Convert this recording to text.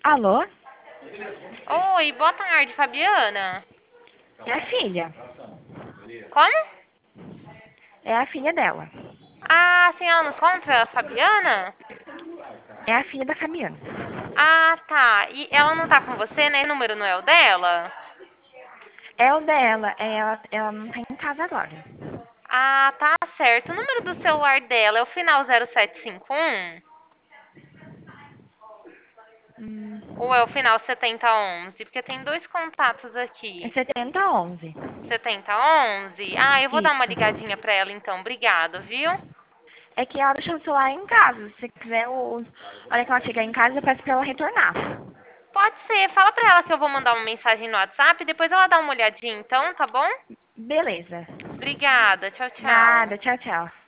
Alô? Oi, boa tarde, Fabiana. É a filha. Como? É a filha dela. Ah, a senhora nos conta, a Fabiana? É a filha da Fabiana. Ah, tá. E ela não tá com você, né? O número não é o dela? É o dela. Ela não tá em casa agora. Ah, tá certo. O número do celular dela é o final 0751? Hum, Ou é o final 7011? Porque tem dois contatos é aqui. 7011. 7011? Ah, eu vou dar uma Isso. ligadinha pra ela então. Obrigada, viu? É que ela deixou o celular em casa. Se você quiser, a hora que ela chegar em casa, eu peço pra ela retornar. Pode ser. Fala pra ela que eu vou mandar uma mensagem no WhatsApp. Depois ela dá uma olhadinha então, tá bom? Beleza. Obrigada. Tchau, tchau. Nada. Tchau, tchau.